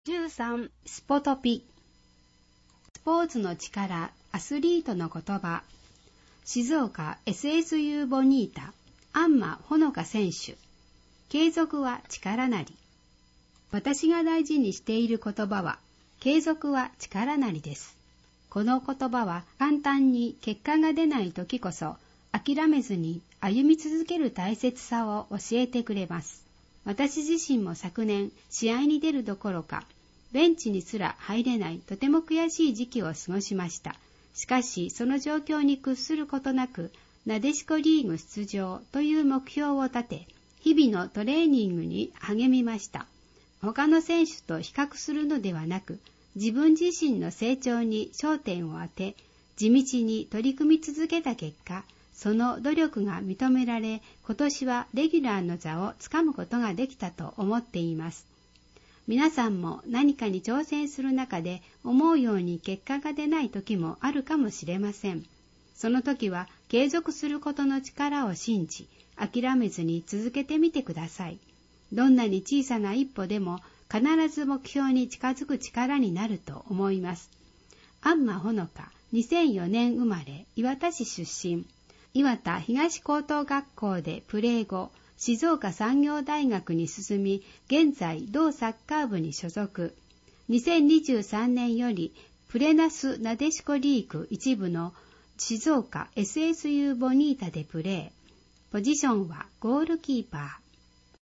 13スポトピ。スポーツの力、アスリートの言葉。静岡 SSU ボニータ、安間ほのか選手。継続は力なり。私が大事にしている言葉は、継続は力なりです。この言葉は簡単に結果が出ない時こそ、諦めずに歩み続ける大切さを教えてくれます。私自身も昨年、試合に出るどころか、ベンチにすら入れないとても悔しい時期を過ごしました。しかし、その状況に屈することなく、なでしこリーグ出場という目標を立て、日々のトレーニングに励みました。他の選手と比較するのではなく、自分自身の成長に焦点を当て、地道に取り組み続けた結果、その努力が認められ、今年はレギュラーの座をつかむことができたと思っています。皆さんも何かに挑戦する中で思うように結果が出ない時もあるかもしれません。その時は継続することの力を信じ、諦めずに続けてみてください。どんなに小さな一歩でも必ず目標に近づく力になると思います。安間ほのか、2004年生まれ、磐田市出身。磐田東高等学校でプレー後、静岡産業大学に進み、現在同サッカー部に所属。2023年よりプレナスなでしこリーグ一部の静岡 SSU ボニータでプレー。ポジションはゴールキーパー。